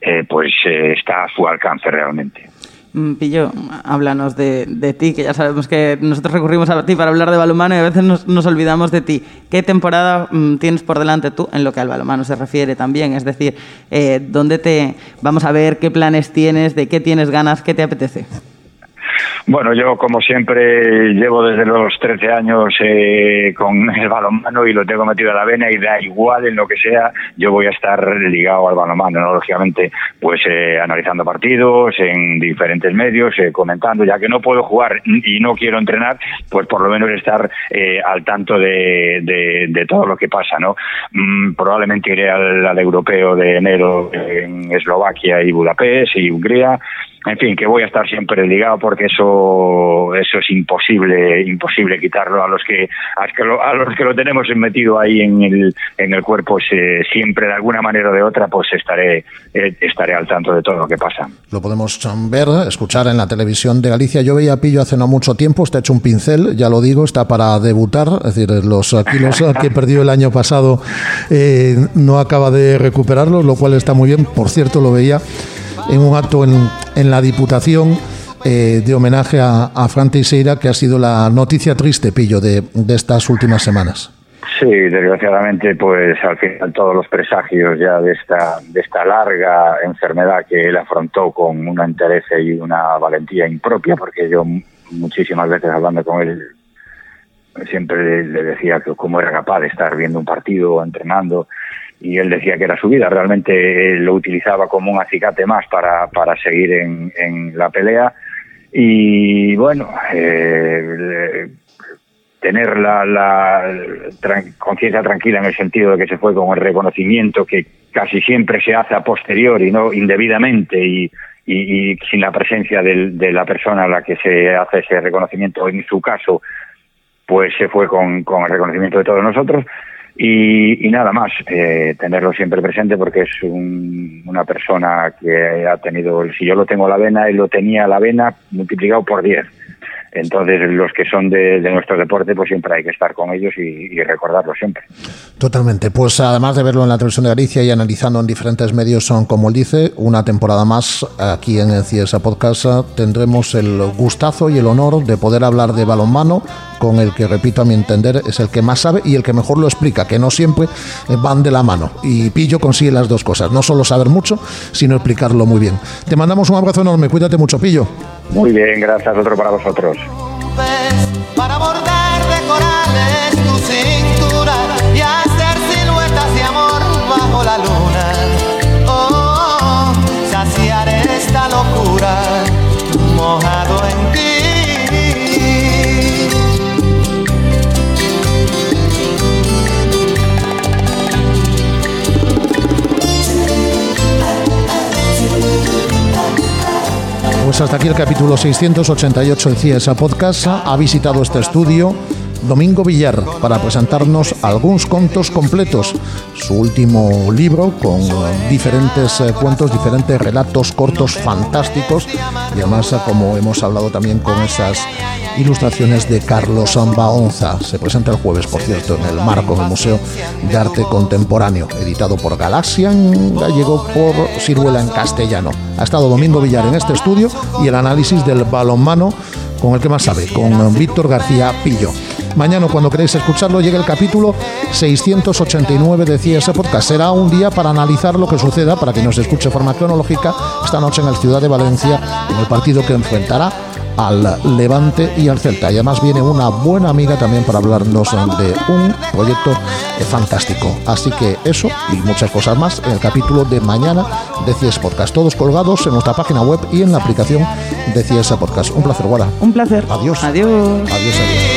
está a su alcance realmente. Pillo, háblanos de ti, que ya sabemos que nosotros recurrimos a ti para hablar de balonmano y a veces nos olvidamos de ti. ¿Qué temporada tienes por delante tú en lo que al balonmano se refiere también? Es decir, ¿dónde vamos a ver qué planes tienes, de qué tienes ganas, qué te apetece? Bueno, yo como siempre llevo desde los 13 años con el balonmano y lo tengo metido a la vena, y da igual en lo que sea, yo voy a estar ligado al balonmano, ¿no? Lógicamente, pues analizando partidos en diferentes medios, comentando, ya que no puedo jugar y no quiero entrenar, pues por lo menos estar al tanto de todo lo que pasa, ¿no? Probablemente iré al europeo de enero en Eslovaquia y Budapest y Hungría. En fin, que voy a estar siempre ligado, porque eso es imposible quitarlo a los que lo tenemos metido ahí en el cuerpo. Siempre de alguna manera o de otra pues estaré al tanto de todo lo que pasa. Lo podemos ver, escuchar en la televisión de Galicia. Yo veía a Pillo hace no mucho tiempo, está hecho un pincel, ya lo digo, está para debutar, es decir, los kilos que perdió el año pasado no acaba de recuperarlos, lo cual está muy bien. Por cierto, lo veía en un acto en la Diputación de homenaje a Fran Teixeira, que ha sido la noticia triste, Pillo, de estas últimas semanas. Sí, desgraciadamente, pues al final todos los presagios ya de esta larga enfermedad que él afrontó con una entereza y una valentía impropia, porque yo muchísimas veces hablando con él siempre le decía que cómo era capaz de estar viendo un partido, entrenando, y él decía que era su vida. Realmente lo utilizaba como un acicate más para seguir en la pelea. Y bueno, tener la conciencia tranquila, en el sentido de que se fue con el reconocimiento que casi siempre se hace a posteriori, no indebidamente, y sin la presencia de la persona a la que se hace ese reconocimiento. En su caso, pues se fue con el reconocimiento de todos nosotros. Y nada más, tenerlo siempre presente, porque es una persona que ha tenido, si yo lo tengo a la vena, él lo tenía a la vena multiplicado por 10. Entonces, los que son de nuestro deporte, pues siempre hay que estar con ellos y recordarlo siempre. Totalmente. Pues además de verlo en la televisión de Galicia y analizando en diferentes medios, son, como él dice, una temporada más aquí en el CIESA Podcast. Tendremos el gustazo y el honor de poder hablar de balonmano con el que, repito, a mi entender, es el que más sabe y el que mejor lo explica, que no siempre van de la mano. Y Pillo consigue las dos cosas, no solo saber mucho, sino explicarlo muy bien. Te mandamos un abrazo enorme, cuídate mucho, Pillo. Muy bien, gracias, otro para vosotros. Para bordar de corales tu cintura y hacer siluetas de amor bajo la luna. Oh, saciar esta locura mojado en ti. Pues hasta aquí el capítulo 688 del CIESA Podcast. Ha visitado este estudio Domingo Villar, para presentarnos algúns contos completos, su último libro con diferentes cuentos, diferentes relatos cortos fantásticos, y además, como hemos hablado también, con esas ilustraciones de Carlos Baonza. Se presenta el jueves, por cierto, en el Marco, en el Museo de Arte Contemporáneo, editado por Galaxia en gallego, por Siruela en castellano. Ha estado Domingo Villar en este estudio, y el análisis del balonmano con el que más sabe, con Víctor García Pillo. Mañana, cuando queréis escucharlo, llega el capítulo 689 de CIES Podcast. Será un día para analizar lo que suceda, para que nos escuche de forma cronológica, esta noche en el Ciudad de Valencia, en el partido que enfrentará al Levante y al Celta. Y además viene una buena amiga también para hablarnos de un proyecto fantástico. Así que eso y muchas cosas más en el capítulo de mañana de CIES Podcast. Todos colgados en nuestra página web y en la aplicación de CIES Podcast. Un placer, Guada. Un placer. Adiós. Adiós. Adiós, adiós.